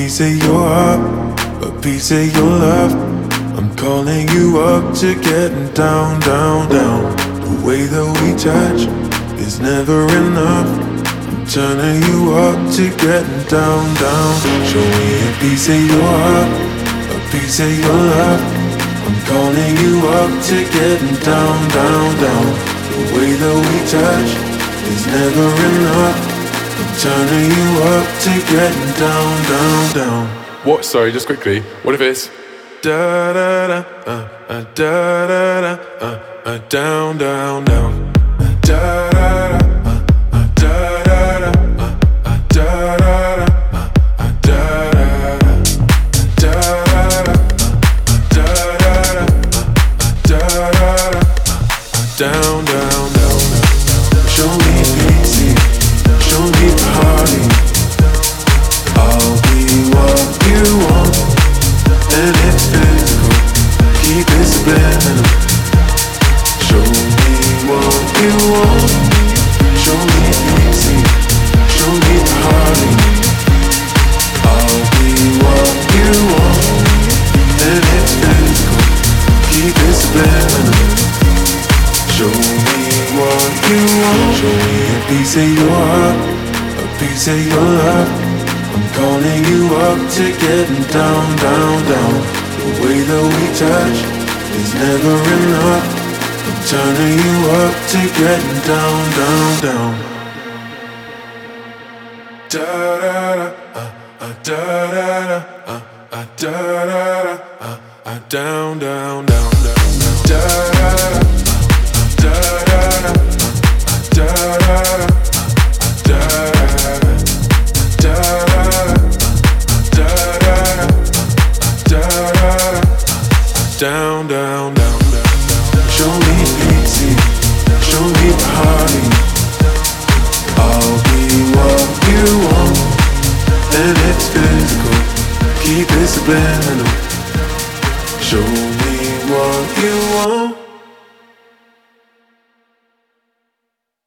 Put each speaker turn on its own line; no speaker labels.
piece of your heart, a piece of your love. I'm calling you up to getting down, down, down. The way that we touch is never enough. I'm turning you up to getting down, down. Show me a piece of your heart, a piece of your love. I'm calling you up to getting down, down, down. The way that we touch is never enough. I'm turning you up to getting down, down, down.
What? Sorry, just quickly. What if it's
da da da da da da down, down, down. Da da da da da da da da down, down, down. Show me pity, show me party. I'll be what you want, and it's physical. Keep it subliminal. Show me what you want. Show me pity, show me party. I'll be what you want, and it's physical. Keep it subliminal. Show me what you want. Show me a piece of your heart, a piece of your love. I'm calling you up to getting down, down, down. The way that we touch is never enough. I'm turning you up to getting down, down, down. Da da da da da da da down, down, down, down. Da da da. Down, down, down, down. Show me pity, show me party. I'll be what you want, and it's physical. Keep it subliminal. Show me what you want.